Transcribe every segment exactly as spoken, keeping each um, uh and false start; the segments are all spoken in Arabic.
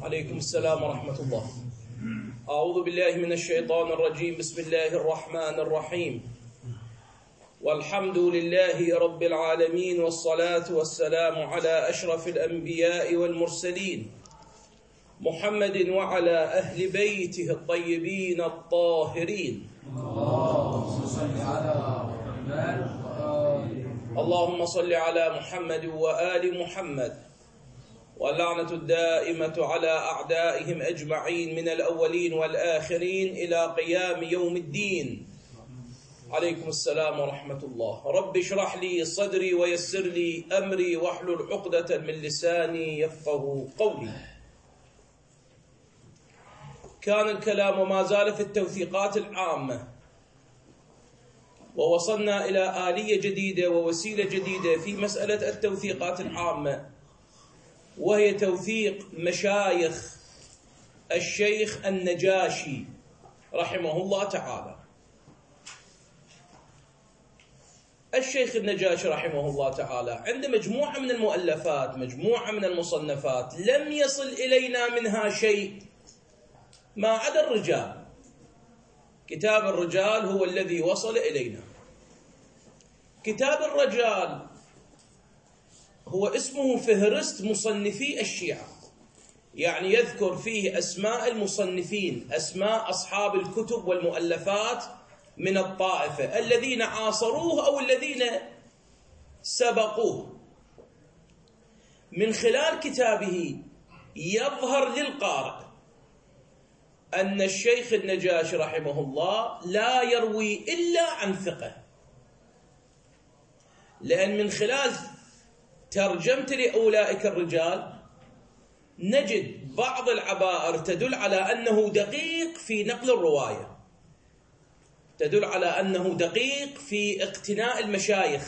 عليكم السلام ورحمة الله. أعوذ بالله من الشيطان الرجيم. بسم الله الرحمن الرحيم. والحمد لله رب العالمين، والصلاة والسلام على أشرف الأنبياء والمرسلين محمد وعلى أهل بيته الطيبين الطاهرين. اللهم صل على محمد اللهم صل على محمد وآل محمد، واللعنة الدائمة على أعدائهم أجمعين من الأولين والآخرين إلى قيام يوم الدين. عليكم السلام ورحمة الله. رب اشرح لي صدري ويسر لي أمري واحلل عقدة من لساني يفقه قولي. كان الكلام وما زال في التوثيقات العامة، ووصلنا إلى آلية جديدة ووسيلة جديدة في مسألة التوثيقات العامة، وهي توثيق مشايخ الشيخ النجاشي رحمه الله تعالى. الشيخ النجاشي رحمه الله تعالى عنده مجموعة من المؤلفات، مجموعة من المصنفات، لم يصل إلينا منها شيء ما عدا الرجال. كتاب الرجال هو الذي وصل إلينا. كتاب الرجال هو اسمه فهرست مصنفي الشيعة، يعني يذكر فيه أسماء المصنفين، أسماء أصحاب الكتب والمؤلفات من الطائفة الذين عاصروه أو الذين سبقوه. من خلال كتابه يظهر للقارئ أن الشيخ النجاشي رحمه الله لا يروي إلا عن ثقة، لأن من خلال ترجمت لأولئك الرجال نجد بعض العبائر تدل على أنه دقيق في نقل الرواية، تدل على أنه دقيق في اقتناء المشايخ،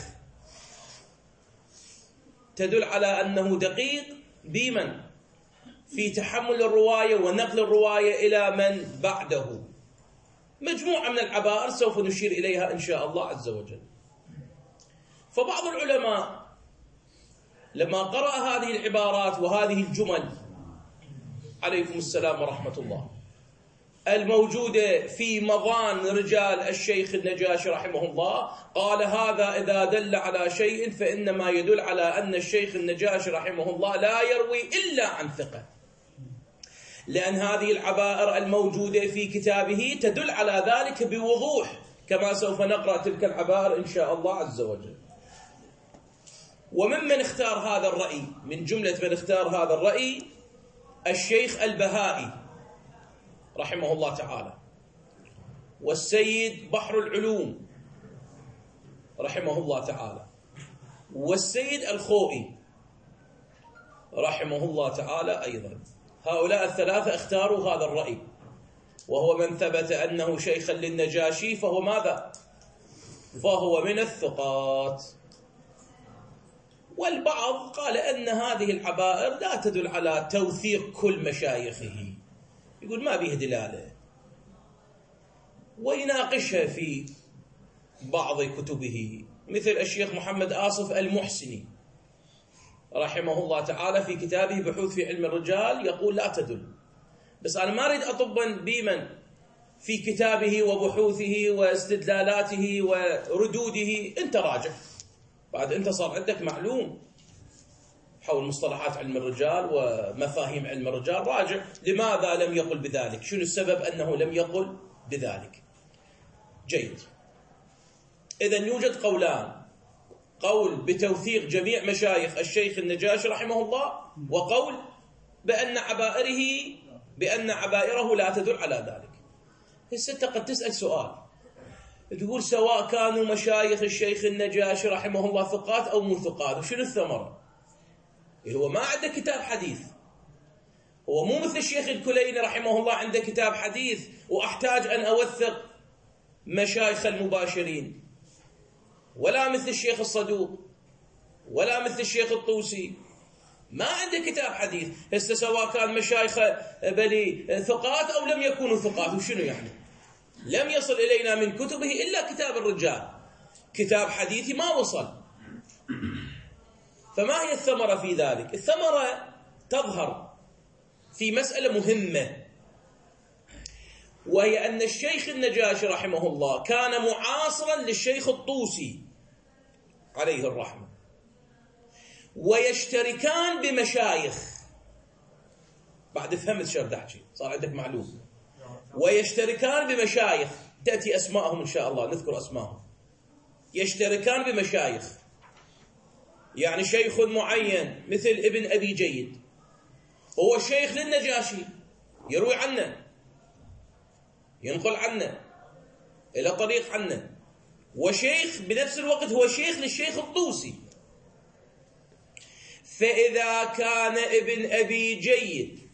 تدل على أنه دقيق بمن في تحمل الرواية ونقل الرواية إلى من بعده. مجموعة من العبائر سوف نشير إليها إن شاء الله عز وجل. فبعض العلماء لما قرأ هذه العبارات وهذه الجمل، عليكم السلام ورحمة الله، الموجودة في مضان رجال الشيخ النجاشي رحمه الله، قال هذا إذا دل على شيء فإنما يدل على أن الشيخ النجاشي رحمه الله لا يروي إلا عن ثقة، لأن هذه العبائر الموجودة في كتابه تدل على ذلك بوضوح، كما سوف نقرأ تلك العبائر إن شاء الله عز وجل. وممن اختار هذا الرأي، من جملة من اختار هذا الرأي، الشيخ البهائي رحمه الله تعالى، والسيد بحر العلوم رحمه الله تعالى، والسيد الخوئي رحمه الله تعالى أيضا. هؤلاء الثلاثة اختاروا هذا الرأي، وهو من ثبت أنه شيخا للنجاشي فهو ماذا؟ فهو من الثقات. والبعض قال أن هذه العبائر لا تدل على توثيق كل مشايخه، يقول ما به دلالة، ويناقشها في بعض كتبه، مثل الشيخ محمد آصف المحسني رحمه الله تعالى في كتابه بحوث في علم الرجال يقول لا تدل. بس أنا ما أريد أطبا بمن في كتابه وبحوثه واستدلالاته وردوده، أنت راجع، بعد أنت صار عندك معلوم حول مصطلحات علم الرجال ومفاهيم علم الرجال، راجع لماذا لم يقل بذلك، شنو السبب أنه لم يقل بذلك. جيد. إذن يوجد قولان، قول بتوثيق جميع مشايخ الشيخ النجاشي رحمه الله، وقول بأن عبائره بأن عبائره لا تدل على ذلك. هسه قد تسأل سؤال، تقول سواء كانوا مشايخ الشيخ النجاشي رحمه الله ثقات أو مو ثقات، وشنو الثمرة؟ هو ما عنده كتاب حديث، هو مو مثل الشيخ الكليني رحمه الله عنده كتاب حديث وأحتاج أن أوثق مشايخ المباشرين، ولا مثل الشيخ الصدوق، ولا مثل الشيخ الطوسي، ما عنده كتاب حديث. هسه سواء كان مشايخ بلي ثقات أو لم يكونوا ثقات، وشنو يعني؟ لم يصل إلينا من كتبه إلا كتاب الرجال، كتاب حديثي ما وصل. فما هي الثمرة في ذلك؟ الثمرة تظهر في مسألة مهمة، وهي أن الشيخ النجاشي رحمه الله كان معاصرا للشيخ الطوسي عليه الرحمة، ويشتركان بمشايخ. بعد فهمت شو بدي أحكي، صار عندك معلومة. ويشتركان بمشايخ تأتي أسماءهم إن شاء الله، نذكر أسماءهم. يشتركان بمشايخ، يعني شيخ معين مثل ابن أبي جيد هو شيخ للنجاشي، يروي عنه، ينقل عنه إلى طريق عنه، وشيخ بنفس الوقت هو شيخ للشيخ الطوسي. فإذا كان ابن أبي جيد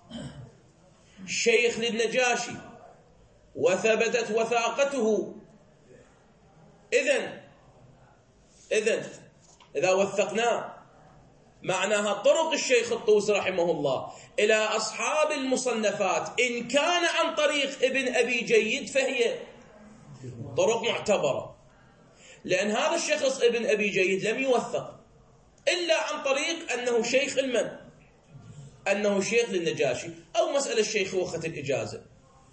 شيخ للنجاشي وثبتت وثاقته، إذن إذن إذا وثقناه معناها طرق الشيخ الطوسي رحمه الله إلى أصحاب المصنفات إن كان عن طريق ابن أبي جيد فهي طرق معتبرة، لأن هذا الشخص ابن أبي جيد لم يوثق إلا عن طريق أنه شيخ المن، أنه شيخ للنجاشي، أو مسألة شيخوخة الإجازة.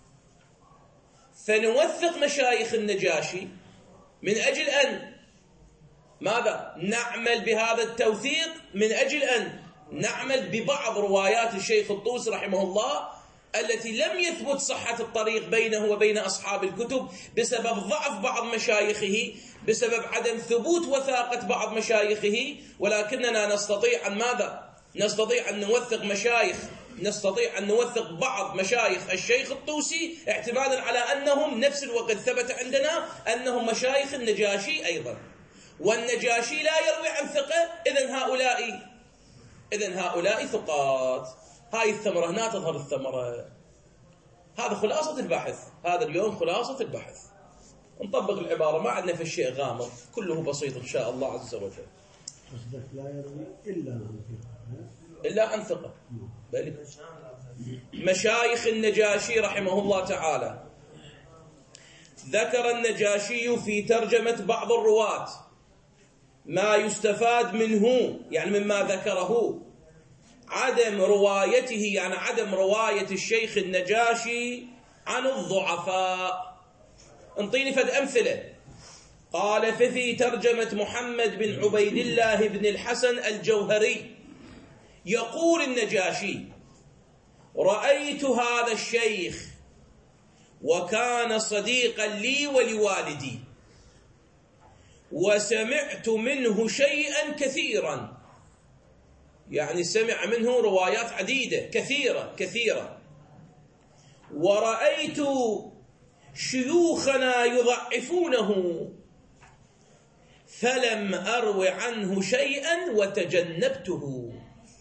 فنوثق مشايخ النجاشي من أجل أن ماذا؟ نعمل بهذا التوثيق من أجل أن نعمل ببعض روايات الشيخ الطوسي رحمه الله التي لم يثبت صحة الطريق بينه وبين أصحاب الكتب بسبب ضعف بعض مشايخه، بسبب عدم ثبوت وثاقة بعض مشايخه، ولكننا نستطيع أن ماذا؟ نستطيع أن نوثق مشايخ، نستطيع أن نوثق بعض مشايخ الشيخ الطوسي اعتمادا على أنهم نفس الوقت ثبت عندنا أنهم مشايخ النجاشي أيضا، والنجاشي لا يروي عن ثقة، إذن هؤلاء إذن هؤلاء ثقات. هاي الثمرة هنا تظهر الثمرة. هذا خلاصة البحث، هذا اليوم خلاصة البحث. نطبق العبارة، ما عندنا في الشيء غامض، كله بسيط إن شاء الله عز وجل. لا يروي إلا عن ثقة، إلا عن ثقة. مشايخ النجاشي رحمه الله تعالى. ذكر النجاشي في ترجمة بعض الرواة ما يستفاد منه، يعني مما ذكره، عدم روايته، يعني عدم رواية الشيخ النجاشي عن الضعفاء. انطيني فد أمثلة. قال: ففي ترجمة محمد بن عبيد الله بن الحسن الجوهري يقول النجاشي: رأيت هذا الشيخ وكان صديقا لي ولوالدي، وسمعت منه شيئا كثيرا، يعني سمع منه روايات عديدة كثيرة كثيرة. ورأيت شيوخنا يضعفونه فلم أروي عنه شيئا وتجنبته.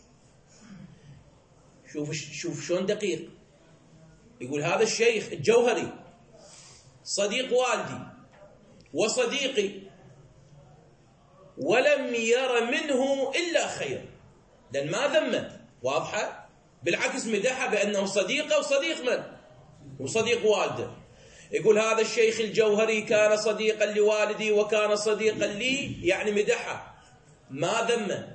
شوف شوف شلون دقيق. يقول هذا الشيخ الجوهري صديق والدي وصديقي، ولم ير منه إلا خير، لأن ما ذمه، واضحة، بالعكس مدحه بأنه صديقه وصديق من؟ وصديق والده. يقول هذا الشيخ الجوهري كان صديقا لوالدي وكان صديقا لي، يعني مدحه ما ذمه.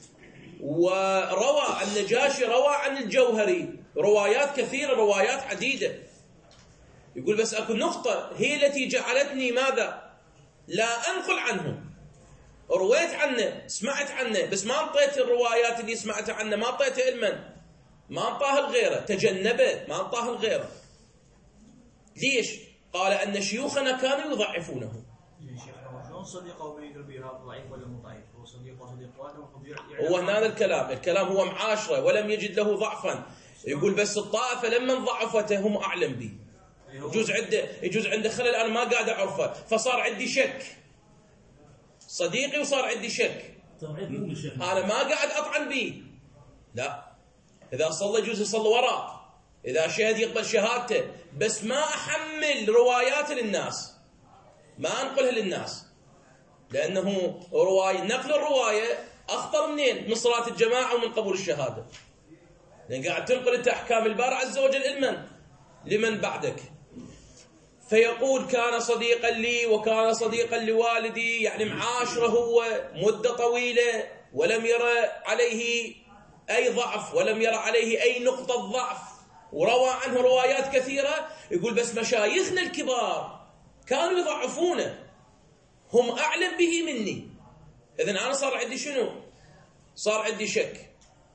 وروى النجاشي روى عن الجوهري روايات كثيرة، روايات عديدة. يقول بس أكو نقطة هي التي جعلتني ماذا؟ لا أنقل عنه. رويت عنه، سمعت عنه، بس ما انطيت الروايات اللي سمعت عنه، ما انطيت علما، ما انطاه الغيره، تجنبه، ما انطاه الغيره. ليش؟ قال أن شيوخنا كانوا يضعفونه. شلون صديقه بيقدر بها ضعيف ولا مو ضعيف؟ هو صديقه صديق والده، هو هذا الكلام، الكلام هو معاشرة ولم يجد له ضعفا. يقول بس الطائفة لما ضعفته هم أعلم به. يجوز عنده يجوز عنده خلل أنا ما قاعد أعرفه، فصار عندي شك. صديقي وصار عندي شك، أنا ما قاعد أطعن به. لا، إذا صلى يجوز يصلي وراه، إذا شهد يقبل شهادته، بس ما أحمل روايات للناس، ما أنقلها للناس، لأنه رواية نقل الرواية أخطر منين؟ من صلاة الجماعة ومن قبول الشهادة، لأن قاعد تنقل أنت أحكام الباري عز وجل لمن؟ لمن بعدك. فيقول كان صديقا لي وكان صديقا لوالدي، يعني معاشره هو مدة طويلة ولم يرى عليه أي ضعف ولم يرى عليه أي نقطة ضعف وروى عنه روايات كثيرة، يقول بس مشايخنا الكبار كانوا يضعفونه، هم أعلم به مني. إذن أنا صار عندي شنو؟ صار عندي شك،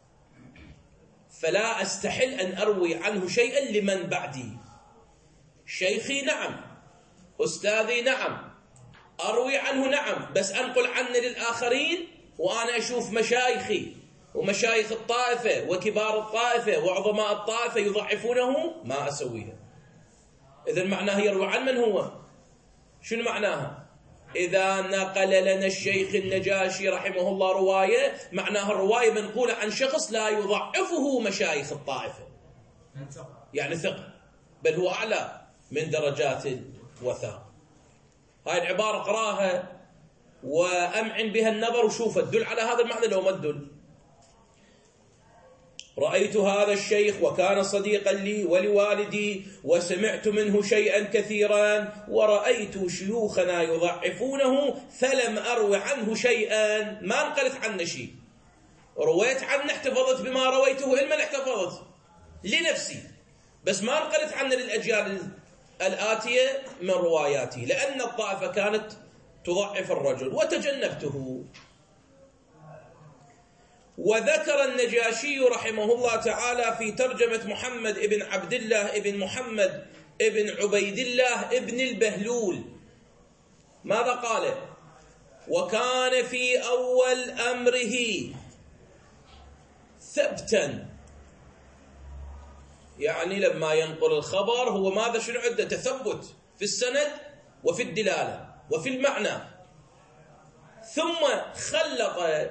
فلا أستحل أن أروي عنه شيئا لمن بعدي. شيخي نعم، أستاذي نعم، أروي عنه نعم، بس أنقل عنه للآخرين وأنا أشوف مشايخي ومشايخ الطائفة وكبار الطائفة وعظماء الطائفة يضعفونه، ما أسويها. إذن معناه يروي عن من هو؟ شنو معناها؟ إذا نقل لنا الشيخ النجاشي رحمه الله رواية، معناها الرواية منقولة عن شخص لا يضعفه مشايخ الطائفة، يعني ثقة، بل هو أعلى من درجات الوثاق. هاي العبارة قراها وأمعن بها النظر وشوفها تدل على هذا المعنى لو ما تدل. رأيت هذا الشيخ وكان صديقا لي ولوالدي وسمعت منه شيئا كثيرا، ورأيت شيوخنا يضعفونه فلم أروي عنه شيئا، ما نقلت عنه شيء، رويت عنه احتفظت بما رويته علما احتفظت لنفسي، بس ما نقلت عنه للأجيال الآتية من رواياتي، لأن الطائفة كانت تضعف الرجل وتجنبته. وذكر النجاشي رحمه الله تعالى في ترجمة محمد ابن عبد الله ابن محمد ابن عبيد الله ابن البهلول، ماذا قال؟ وكان في أول أمره ثبتا، يعني لما ينقل الخبر هو ماذا شنو عنده؟ تثبت في السند وفي الدلالة وفي المعنى، ثم خلط،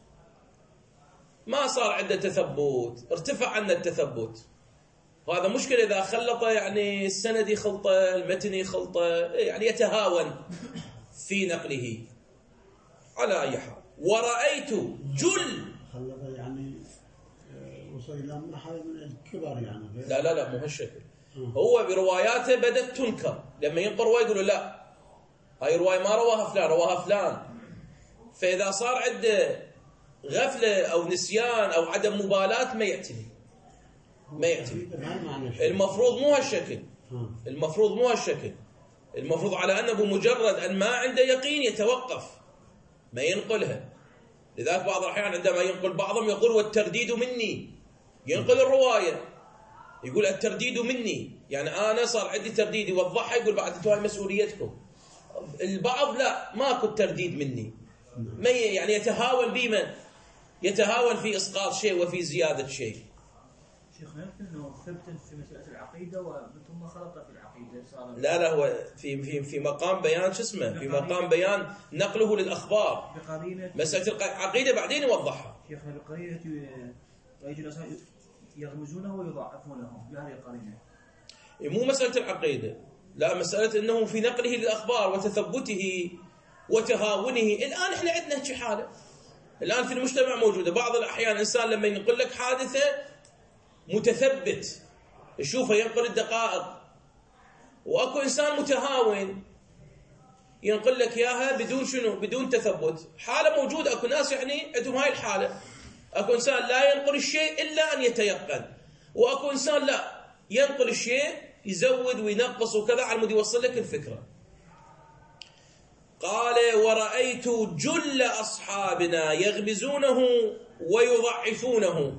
ما صار عنده تثبت، ارتفع عنه التثبت، وهذا مشكلة إذا خلط، يعني السند خلطة المتن خلطة، يعني يتهاون في نقله. على أي حال، ورأيت جل خلط يعني وصل إلى مرحلة من الكبر يعني. لا لا لا مو هالشكل، هو برواياته بدأت تنكر، لما ينقر رواية يقولوا لا هاي رواية ما رواها فلان، رواها فلان، فإذا صار عنده غفلة أو نسيان أو عدم مبالاة ما يعتني ما يعتني. المفروض مو هالشكل، المفروض مو هالشكل، المفروض على أنه بمجرد أن ما عنده يقين يتوقف ما ينقلها. لذلك بعض الأحيان عندما ينقل بعضهم يقول والترديد مني، ينقل الرواية يقول الترديد مني، يعني أنا صار عندي ترديد، يوضحها يقول بعد انتوا هاي مسؤوليتكم. البعض لا، ماكو الترديد مني، ما يعني يتهاون بمن يتهاون في إسقاط شيء وفي زيادة شيء. شيخنا يمكن انه ثبت في مسألة العقيدة وثم خلط في العقيدة صار لا لا هو في في في مقام بيان شو اسمه، في مقام بيان نقله للأخبار بقرينة مسألة العقيدة بعدين يوضحها. شيخنا بقرينة يجي يغمزونه ويضعفونه بهذه القرينة، مو مسألة العقيدة، لا مسألة انه في نقله للأخبار وتثبته وتهاونه. الآن احنا عندنا شي حالة الآن في المجتمع موجودة، بعض الأحيان إنسان لما ينقل لك حادثة متثبت يشوفه ينقل الدقائق، وأكو إنسان متهاون ينقل لك إياها بدون شنو، بدون تثبت. حالة موجودة، أكو ناس يعني عندهم هاي الحالة، أكو إنسان لا ينقل الشيء إلا أن يتيقن، وأكو إنسان لا ينقل الشيء يزود وينقص وكذا على مود يوصل لك الفكرة. قال ورأيت جل أصحابنا يغمزونه ويضعفونه.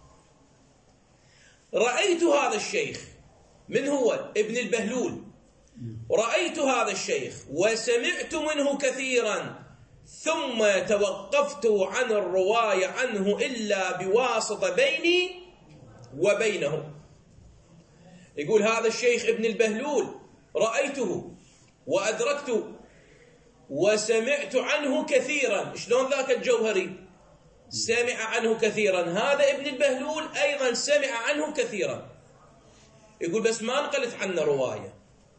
رأيت هذا الشيخ، من هو؟ ابن البهلول. رأيت هذا الشيخ وسمعت منه كثيرا، ثم توقفت عن الرواية عنه إلا بواسطة بيني وبينه. يقول هذا الشيخ ابن البهلول رأيته وأدركت وسمعت عنه كثيرا. شلون ذاك الجوهري سمع عنه كثيرا، هذا ابن البهلول أيضا سمع عنه كثيرا. يقول بس ما نقلت عنه رواية.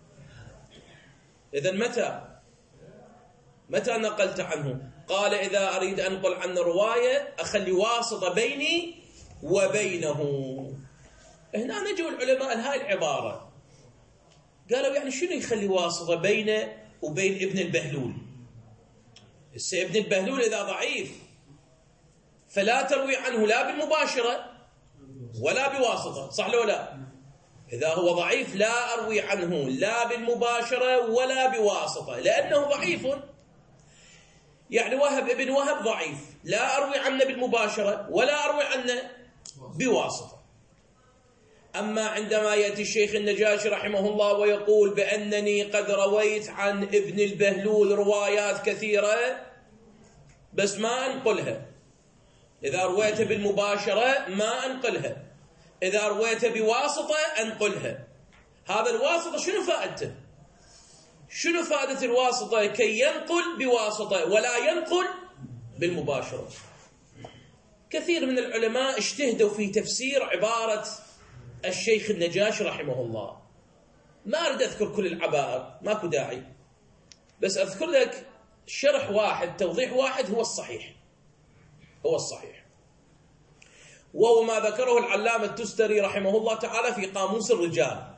إذن متى متى نقلت عنه؟ قال إذا أريد أن أنقل عنه رواية أخلي واسطة بيني وبينه. هنا نجوا العلماء لهاي العبارة، قالوا يعني شنو يخلي واسطة بينه وبين ابن البهلول؟ ابن البهلول إذا ضعيف فلا تروي عنه لا بالمباشرة ولا بواسطة، صح لو لا؟ إذا هو ضعيف لا أروي عنه لا بالمباشرة ولا بواسطة، لأنه ضعيف. يعني وهب ابن وهب ضعيف، لا أروي عنه بالمباشرة ولا أروي عنه بواسطة. أما عندما يأتي الشيخ النجاشي رحمه الله ويقول بأنني قد رويت عن ابن البهلول روايات كثيرة بس ما أنقلها، إذا رويت بالمباشرة ما أنقلها، إذا رويت بواسطة أنقلها. هذا الواسطة شنو فائدته؟ شنو فائدة الواسطة؟ كي ينقل بواسطة ولا ينقل بالمباشرة. كثير من العلماء اجتهدوا في تفسير عبارة الشيخ النجاشي رحمه الله. ما أريد أذكر كل العبارة، ماكو داعي، بس أذكر لك شرح واحد، توضيح واحد هو الصحيح، هو الصحيح، وهو ما ذكره العلامة التستري رحمه الله تعالى في قاموس الرجال.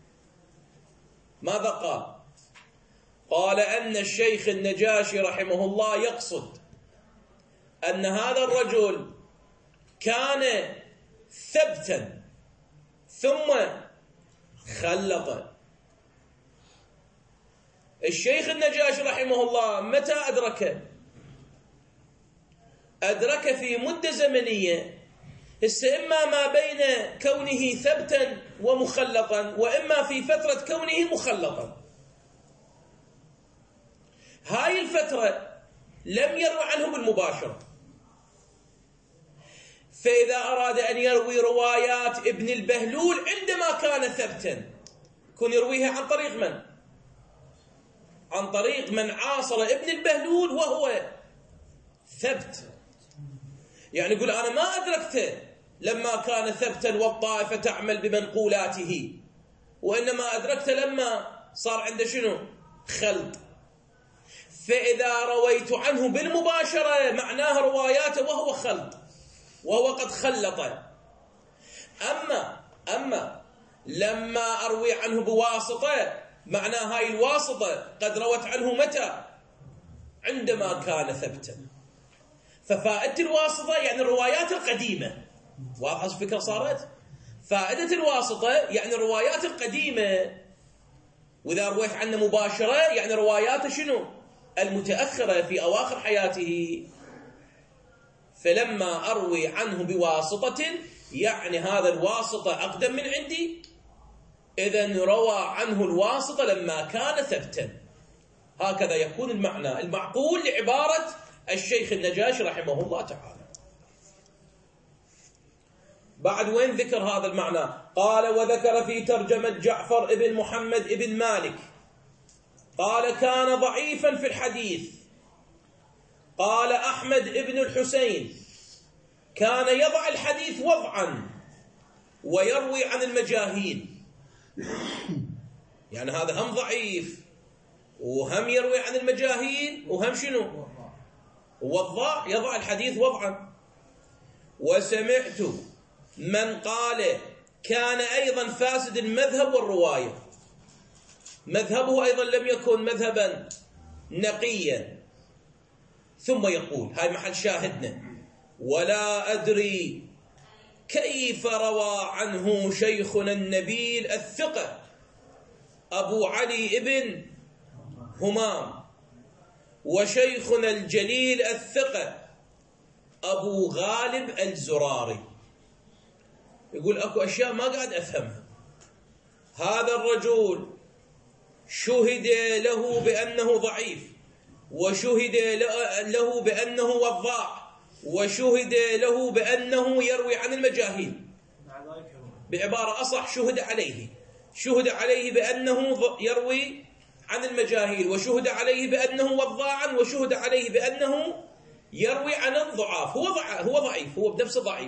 ماذا قال؟ قال أن الشيخ النجاشي رحمه الله يقصد أن هذا الرجل كان ثبتا ثم خلط. الشيخ النجاشي رحمه الله متى أدركه؟ أدرك في مدة زمنية، هسه إما ما بين كونه ثبتا ومخلطا، وإما في فترة كونه مخلطا. هاي الفترة لم يروي عنه بالمباشرة، فإذا أراد أن يروي روايات ابن البهلول عندما كان ثبتا كن يرويها عن طريق من؟ عن طريق من عاصر ابن البهلول وهو ثبت. يعني يقول أنا ما أدركته لما كان ثبتا والطائفة تعمل بمنقولاته، وإنما أدركته لما صار عنده شنو؟ خلط. فإذا رويت عنه بالمباشرة معناه رواياته وهو خلط، وهو قد خلط. أما أما لما أروي عنه بواسطة معناه هاي الواسطة قد روت عنه متى؟ عندما كان ثبتا. ففائدة الواسطة يعني الروايات القديمة. واضحة الفكرة صارت؟ فائدة الواسطة يعني الروايات القديمة، وإذا رويت عنه مباشرة يعني رواياته شنو؟ المتأخرة في أواخر حياته. فلما أروي عنه بواسطة يعني هذا الواسطة أقدم من عندي، إذن روى عنه الواسطة لما كان ثبتا. هكذا يكون المعنى المعقول لعبارة الشيخ النجاشي رحمه الله تعالى. بعد وين ذكر هذا المعنى؟ قال وذكر في ترجمة جعفر ابن محمد ابن مالك قال كان ضعيفا في الحديث. قال أحمد ابن الحسين كان يضع الحديث وضعا ويروي عن المجاهيل. يعني هذا هم ضعيف وهم يروي عن المجاهيل وهم شنو؟ وضع، يضع الحديث وضعا. وسمعت من قال كان أيضا فاسد المذهب والرواية، مذهبه أيضا لم يكن مذهبا نقيا. ثم يقول، هاي محل شاهدنا، ولا أدري كيف روى عنه شيخنا النبيل الثقة أبو علي ابن همام، وشيخنا الجليل الثقة أبو غالب الزراري. يقول أكو أشياء ما قاعد أفهمها. هذا الرجل شهد له بأنه ضعيف، وشهد له بأنه وضاع، وشهد له بأنه يروي عن المجاهيل. بعبارة أصح شهد عليه، شهد عليه بأنه يروي عن المجاهيل، وشهد عليه بأنه وضاعا، وشهد عليه بأنه يروي عن الضعاف. هو ضع... هو ضعيف، هو بنفسه ضعيف.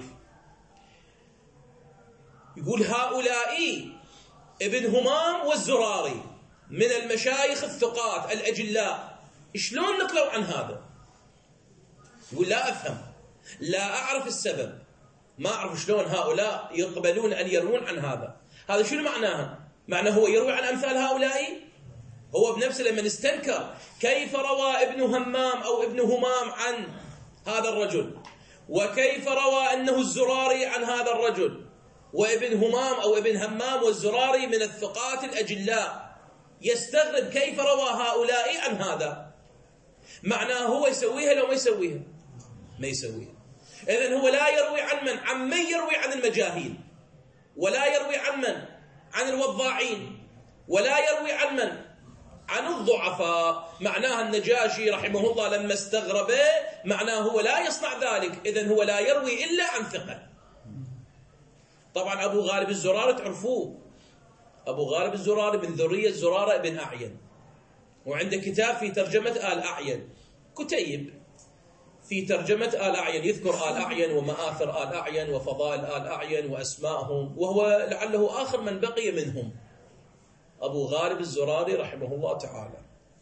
يقول هؤلاء ابن همام والزراري من المشايخ الثقات الأجلاء، شلون نقلوا عن هذا؟ يقول لا أفهم، لا أعرف السبب، ما أعرف شلون هؤلاء يقبلون أن يروون عن هذا. هذا شنو معناها؟ معناه هو يروي عن أمثال هؤلاء؟ هو بنفسه لما استنكر كيف روى ابن همام أو ابن همام عن هذا الرجل، وكيف روى أنه الزراري عن هذا الرجل؟ وابن همام أو ابن همام والزراري من الثقات الأجلاء، يستغرب كيف روى هؤلاء عن هذا. معناه هو يسويها لو ما يسويها؟ ما يسويها. إذن هو لا يروي عن من؟ عن من يروي؟ عن المجاهيل. ولا يروي عن من؟ عن الوضاعين. ولا يروي عن من؟ عن الضعفاء. معناها النجاشي رحمه الله لما استغرب معناه هو لا يصنع ذلك، إذن هو لا يروي إلا عن ثقة. طبعا أبو غالب الزراري تعرفوه، أبو غالب الزراري من ذرية زرارة بن أعين، وعنده كتاب في ترجمة آل أعين، كتيب في ترجمة آل أعين، يذكر آل أعين ومآثر آل أعين وفضائل آل أعين وأسمائهم، وهو لعله آخر من بقي منهم أبو غالب الزراري رحمه الله تعالى.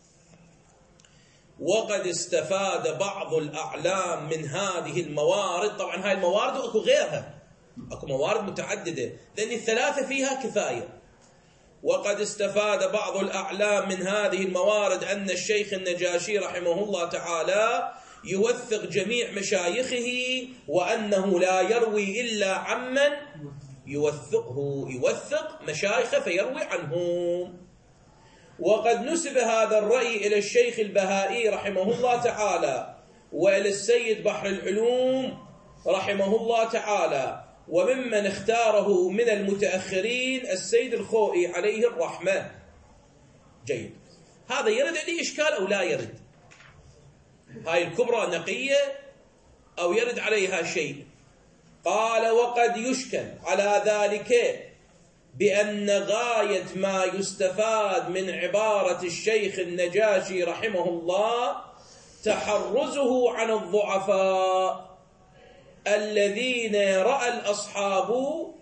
وقد استفاد بعض الأعلام من هذه الموارد. طبعا هاي الموارد وأكو غيرها، أكو موارد متعددة، لأن الثلاثة فيها كفاية. وقد استفاد بعض الأعلام من هذه الموارد أن الشيخ النجاشي رحمه الله تعالى يوثق جميع مشايخه، وأنه لا يروي إلا عمن يوثقه، يوثق مشايخه فيروي عنهم. وقد نسب هذا الرأي إلى الشيخ البهائي رحمه الله تعالى، وإلى السيد بحر العلوم رحمه الله تعالى، وممن اختاره من المتأخرين السيد الخوئي عليه الرحمة. جيد. هذا يرد عليه إشكال أو لا يرد؟ هاي الكبرى نقية أو يرد عليها شيء؟ قال: وقد يشكل على ذلك بأن غاية ما يستفاد من عبارة الشيخ النجاشي رحمه الله تحرزه عن الضعفاء الذين رأى الأصحاب،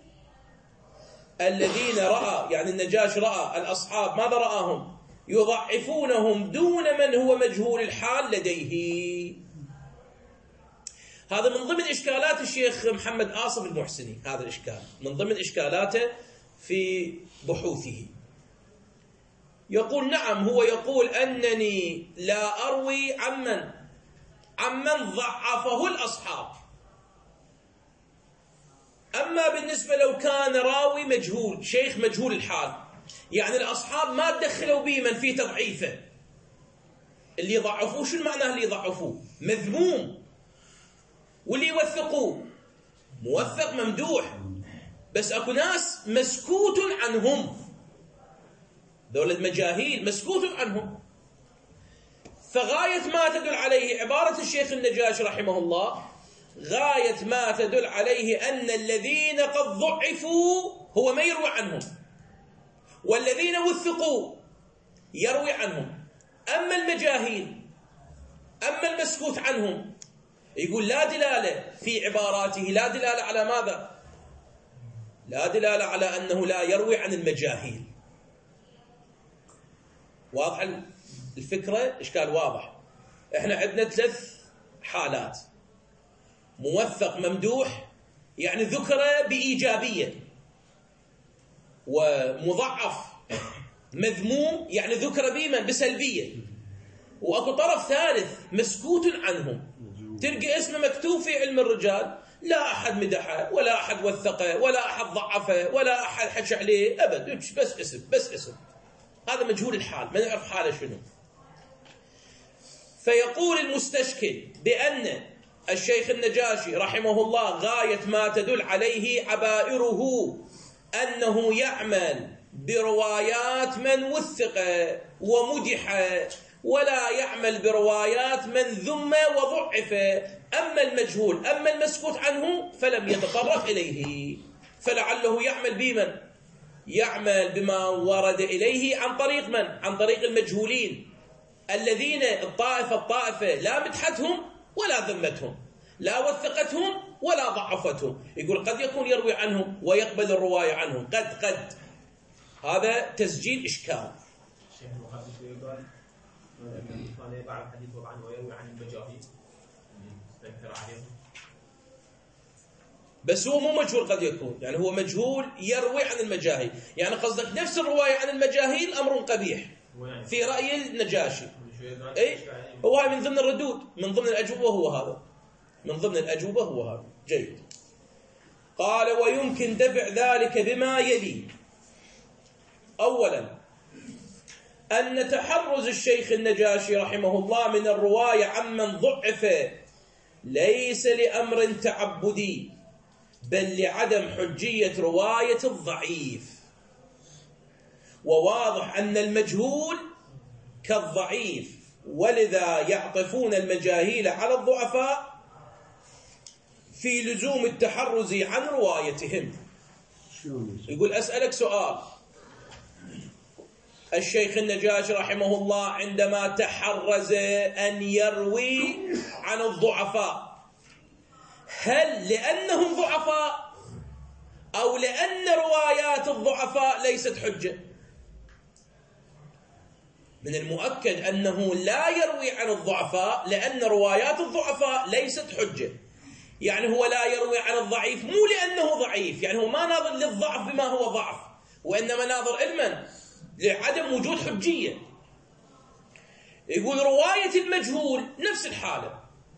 الذين رأى يعني النجاشي رأى الأصحاب، ماذا رآهم؟ يضعفونهم دون من هو مجهول الحال لديه. هذا من ضمن إشكالات الشيخ محمد آصف المحسني، هذا الإشكال من ضمن إشكالاته في بحوثه. يقول: نعم، هو يقول أنني لا أروي عمن عمن ضعفه الأصحاب. أما بالنسبة لو كان راوي مجهول، شيخ مجهول الحال، يعني الأصحاب ما تدخلوا به من في تضعيفه، اللي يضعفوه شو المعنى؟ اللي يضعفوه مذموم، واللي يوثقوه موثق ممدوح، بس أكو ناس مسكوت عنهم، دولة مجاهيل مسكوت عنهم. فغاية ما تدل عليه عبارة الشيخ النجاشي رحمه الله، غاية ما تدل عليه أن الذين قد ضعفوا هو ما يروي عنهم، والذين وثقوا يروي عنهم. أما المجاهيل، أما المسكوت عنهم، يقول لا دلالة في عباراته، لا دلالة على ماذا؟ لا دلالة على أنه لا يروي عن المجاهيل. واضح الفكرة؟ إشكال واضح. إحنا عندنا ثلاث حالات: موثق ممدوح يعني ذكر بإيجابية، ومضعف مذموم يعني ذكر بمن بسلبية، وأكو طرف ثالث مسكوت عنهم، تلقى اسمه مكتوب في علم الرجال، لا أحد مدحه ولا أحد وثقه ولا أحد ضعفه ولا أحد حكى عليه أبد، بس اسم بس اسم، هذا مجهول الحال، ما نعرف حاله شنو. فيقول المستشكل بأن الشيخ النجاشي رحمه الله غاية ما تدل عليه عبائره أنه يعمل بروايات من وثق ومدح، ولا يعمل بروايات من ذم وضعف. أما المجهول أما المسكوت عنه فلم يتطرق إليه، فلعله يعمل بمن؟ يعمل بما ورد إليه عن طريق من؟ عن طريق المجهولين الذين الطائفة الطائفة لا مدحتهم ولا ذمتهم، لا وثقتهم ولا ضعفتهم. يقول قد يكون يروي عنهم ويقبل الرواية عنهم، قد قد هذا تسجيل إشكال. كان بعض الحديث طبعا ويروي عن المجاهيل بس هو مو مجهول، قد يكون يعني هو مجهول يروي عن المجاهيل، يعني قصدك نفس الرواية عن المجاهيل أمر قبيح في رأي النجاشي. اي هو من ضمن الردود، من ضمن الأجوبة هو هذا. من ضمن الأجوبة هو هذا. جيد. قال ويمكن دفع ذلك بما يلي. أولا أن تحرز الشيخ النجاشي رحمه الله من الرواية عمن ضعف ليس لأمر تعبدي بل لعدم حجية رواية الضعيف، وواضح أن المجهول كالضعيف، ولذا يعطفون المجاهيل على الضعفاء في لزوم التحرز عن روايتهم. يقول أسألك سؤال، الشيخ النجاشي رحمه الله عندما تحرز أن يروي عن الضعفاء، هل لأنهم ضعفاء أو لأن روايات الضعفاء ليست حجة؟ من المؤكد أنه لا يروي عن الضعفاء لأن روايات الضعفاء ليست حجة. يعني هو لا يروي عن الضعيف مو لأنه ضعيف، يعني هو ما ناظر للضعف بما هو ضعف، وإنما ناظر علما لعدم وجود حجية. يقول رواية المجهول نفس الحالة،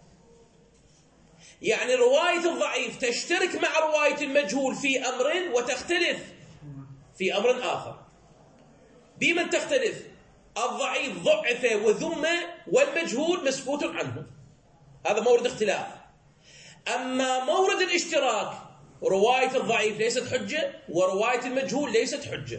يعني رواية الضعيف تشترك مع رواية المجهول في أمر وتختلف في أمر آخر. بمن تختلف؟ الضعيف ضعف وذم والمجهول مسكوت عنه، هذا مورد اختلاف. أما مورد الاشتراك، رواية الضعيف ليست حجة ورواية المجهول ليست حجة.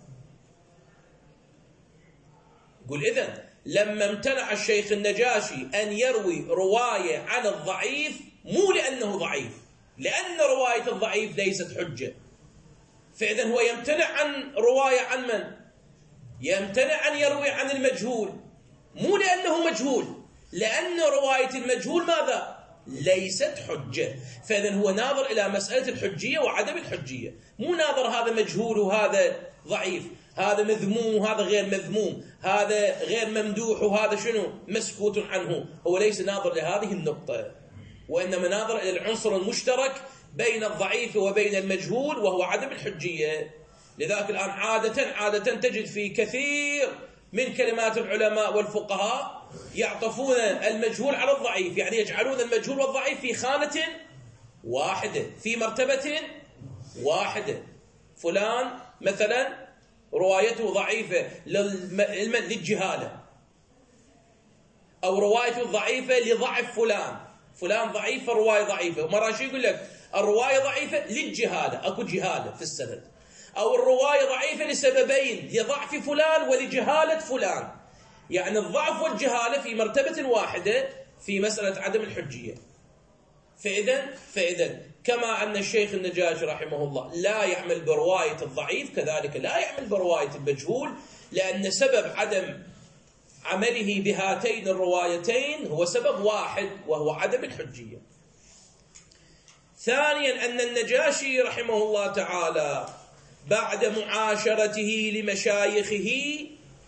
يقول إذن لما امتنع الشيخ النجاشي أن يروي رواية عن الضعيف مو لأنه ضعيف، لأن رواية الضعيف ليست حجة، فإذن هو يمتنع عن رواية عن من؟ يمتنع أن يروي عن المجهول، مو لأنه مجهول، لأن رواية المجهول ماذا؟ ليست حجة. فإذن هو ناظر إلى مسألة الحجية وعدم الحجية، مو ناظر هذا مجهول وهذا ضعيف، هذا مذموم وهذا غير مذموم، هذا غير ممدوح وهذا شنو مسكوت عنه. هو ليس ناظر لهذه النقطة، وإنما ناظر إلى العنصر المشترك بين الضعيف وبين المجهول وهو عدم الحجية. لذلك الآن عادة عادة تجد في كثير من كلمات العلماء والفقهاء يعطفون المجهول على الضعيف، يعني يجعلون المجهول والضعيف في خانة واحدة في مرتبة واحدة. فلان مثلا روايته ضعيفة للجهالة، أو روايته ضعيفة لضعف فلان، فلان ضعيف فالرواية ضعيفة. ومرة يقول لك الرواية ضعيفة للجهالة، أكو جهالة في السند، أو الرواية ضعيفة لسببين، لضعف فلان ولجهالة فلان. يعني الضعف والجهالة في مرتبة واحدة في مسألة عدم الحجية. فإذن فإذن كما أن الشيخ النجاشي رحمه الله لا يعمل برواية الضعيف، كذلك لا يعمل برواية المجهول، لأن سبب عدم عمله بهاتين الروايتين هو سبب واحد وهو عدم الحجية. ثانيا أن النجاشي رحمه الله تعالى بعد معاشرته لمشايخه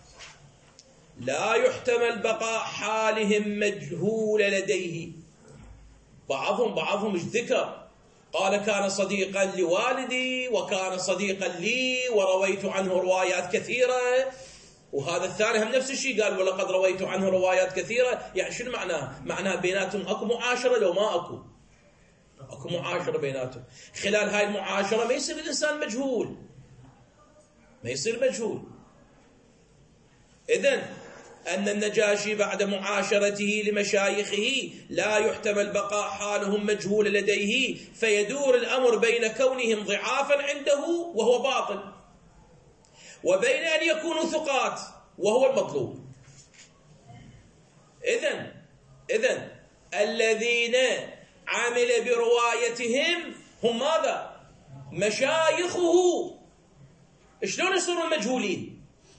لا يحتمل بقاء حالهم مجهول لديه. بعضهم بعضهم مش ذكر، قال كان صديقا لوالدي وكان صديقا لي ورويت عنه روايات كثيرة، وهذا الثاني هم نفس الشيء قال ولقد رويت عنه روايات كثيرة. يعني شنو معناه؟ معناه بيناتهم أكو معاشرة لو ما أكو أكو معاشرة بيناتهم. خلال هاي المعاشرة ما يصير الإنسان مجهول، ما يصير مجهول. إذن أن النجاشي بعد معاشرته لمشايخه لا يحتمل بقاء حالهم مجهول لديه، فيدور الأمر بين كونهم ضعافا عنده وهو باطل، وبين أن يكونوا ثقات وهو المطلوب. إذن إذن الذين عمل بروايتهم هم ماذا؟ مشايخه. شلون يصيرون مجهولين؟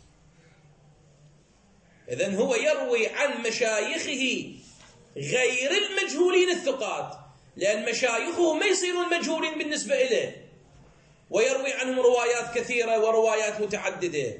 إذن هو يروي عن مشايخه غير المجهولين الثقات، لأن مشايخه ما يصيرون مجهولين بالنسبة إليه، ويروي عنهم روايات كثيرة وروايات متعددة.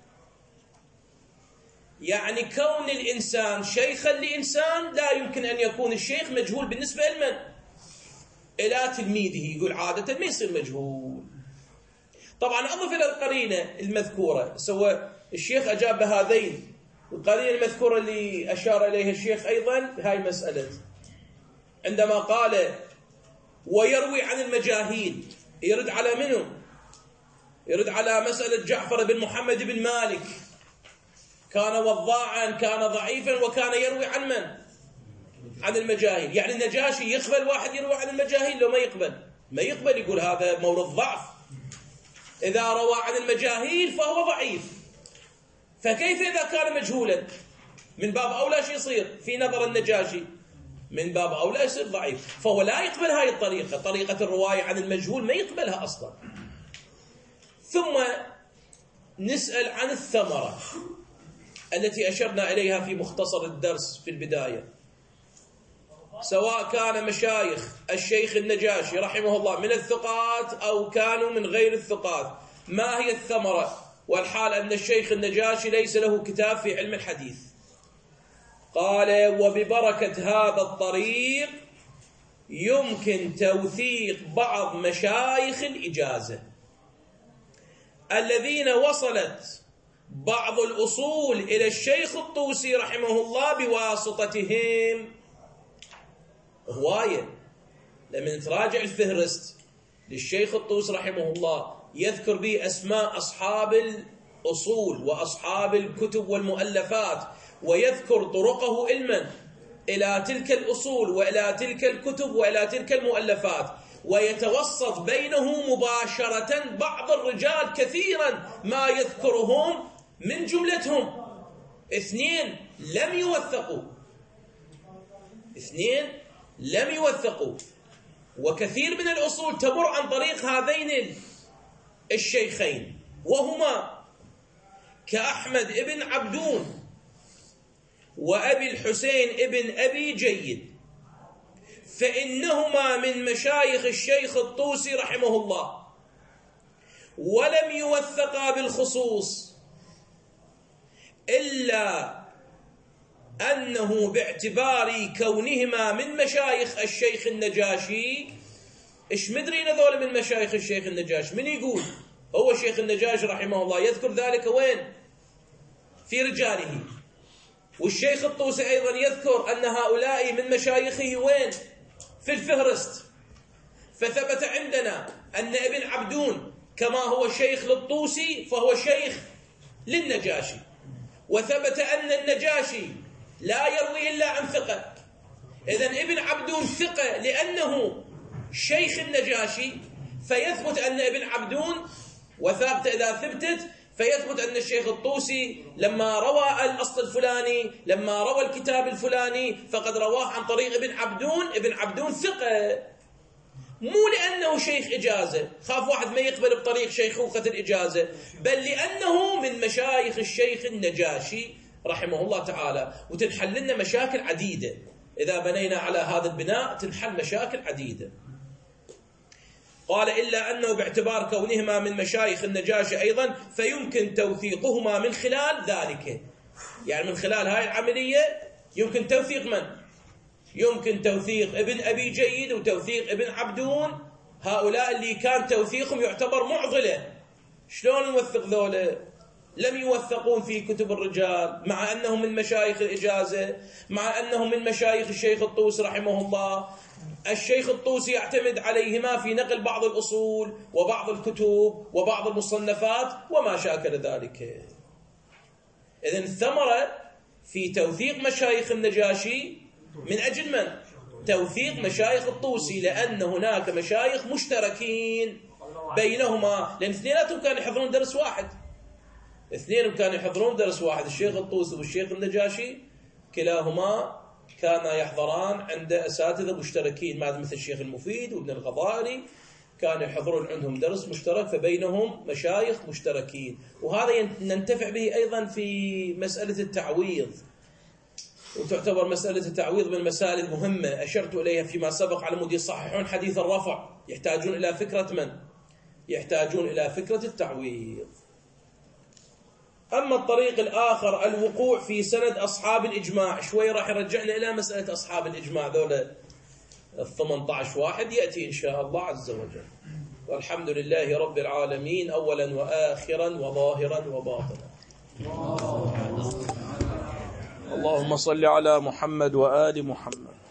يعني كون الإنسان شيخا لإنسان لا يمكن أن يكون الشيخ مجهول بالنسبة لمن؟ إلى تلميذه. يقول عادة ما يصير مجهول. طبعا أضف إلى القرينة المذكورة، سوى الشيخ أجاب بهذين القرينة المذكورة اللي أشار إليها الشيخ أيضا هاي مسألة عندما قال ويروي عن المجاهيل، يرد على منه؟ يرد على مسألة جعفر بن محمد بن مالك، كان وضاعا، كان ضعيفا، وكان يروي عن من؟ عن المجاهيل. يعني النجاشي يقبل واحد يروي عن المجاهيل لو ما يقبل؟ ما يقبل، يقول هذا مورد ضعف. إذا روى عن المجاهيل فهو ضعيف، فكيف إذا كان مجهولا؟ من باب أولى شو يصير في نظر النجاشي؟ من باب أولى يصير ضعيف، فهو لا يقبل هاي الطريقة، طريقة الرواية عن المجهول ما يقبلها أصلا. ثم نسأل عن الثمرة التي أشرنا إليها في مختصر الدرس في البداية، سواء كان مشايخ الشيخ النجاشي رحمه الله من الثقات أو كانوا من غير الثقات، ما هي الثمرة؟ والحال أن الشيخ النجاشي ليس له كتاب في علم الحديث. قال وببركة هذا الطريق يمكن توثيق بعض مشايخ الإجازة الذين وصلت بعض الأصول إلى الشيخ الطوسي رحمه الله بواسطتهم. هواية لما نتراجع الفهرست للشيخ الطوسي رحمه الله يذكر به أسماء أصحاب الأصول وأصحاب الكتب والمؤلفات، ويذكر طرقه علما إلى تلك الأصول وإلى تلك الكتب وإلى تلك المؤلفات، ويتوسط بينه مباشرة بعض الرجال كثيرا ما يذكرهم من جملتهم اثنين لم يوثقوا اثنين لم يوثقوا وكثير من الأصول تمر عن طريق هذين الشيخين، وهما كأحمد ابن عبدون وأبي الحسين ابن أبي جيد، فإنهما من مشايخ الشيخ الطوسي رحمه الله، ولم يوثقا بالخصوص، إلا أنه باعتبار كونهما من مشايخ الشيخ النجاشي. إيش مدرين هذول من مشايخ الشيخ النجاشي؟ من يقول؟ هو الشيخ النجاشي رحمه الله يذكر ذلك وين؟ في رجاله. والشيخ الطوسي أيضا يذكر أن هؤلاء من مشايخه وين؟ في الفهرست. فثبت عندنا أن ابن عبدون كما هو شيخ للطوسي فهو شيخ للنجاشي، وثبت أن النجاشي لا يروي إلا عن ثقة. إذن ابن عبدون ثقة لأنه شيخ النجاشي، فيثبت أن ابن عبدون وثابت إذا ثبتت فيثبت أن الشيخ الطوسي لما روى الأصل الفلاني، لما روى الكتاب الفلاني، فقد رواه عن طريق ابن عبدون. ابن عبدون ثقة، مو لأنه شيخ إجازة، خاف واحد ما يقبل بطريق شيخوخة الإجازة، بل لأنه من مشايخ الشيخ النجاشي رحمه الله تعالى. وتنحل لنا مشاكل عديدة إذا بنينا على هذا البناء، تنحل مشاكل عديدة. قال إلا أنه باعتبار كونهما من مشايخ النجاشي أيضا فيمكن توثيقهما من خلال ذلك، يعني من خلال هاي العملية يمكن توثيق من؟ يمكن توثيق ابن أبي جيد وتوثيق ابن عبدون، هؤلاء اللي كان توثيقهم يعتبر معضلة. شلون نوثق ذولا؟ لم يوثقون في كتب الرجال، مع أنهم من مشايخ الإجازة، مع أنهم من مشايخ الشيخ الطوسي رحمه الله. الشيخ الطوسي يعتمد عليهما في نقل بعض الأصول وبعض الكتب وبعض المصنفات وما شاكل ذلك. إذن الثمرة في توثيق مشايخ النجاشي من أجل من؟ توثيق مشايخ الطوسي، لأن هناك مشايخ مشتركين بينهما، لأن اثنيناتهم كانوا يحضرون درس واحد، اثنينهم كانوا يحضرون درس واحد، الشيخ الطوسي والشيخ النجاشي كلاهما كانا يحضران عند أساتذة مشتركين، مثل الشيخ المفيد وابن الغضائري كانوا يحضرون عندهم درس مشترك، فبينهم مشايخ مشتركين. وهذا ننتفع به أيضا في مسألة التعويض، وتعتبر مسألة التعويض من المسائل المهمة أشرت إليها فيما سبق على مود يصححون حديث الرفع، يحتاجون إلى فكرة من؟ يحتاجون إلى فكرة التعويض. أما الطريق الآخر الوقوع في سند أصحاب الإجماع، شوي راح يرجعنا إلى مسألة أصحاب الإجماع ذولا الثمانية عشر واحد، يأتي إن شاء الله عز وجل. والحمد لله رب العالمين أولا وآخرا وظاهرا وباطنا. اللهم صل على محمد وآل محمد.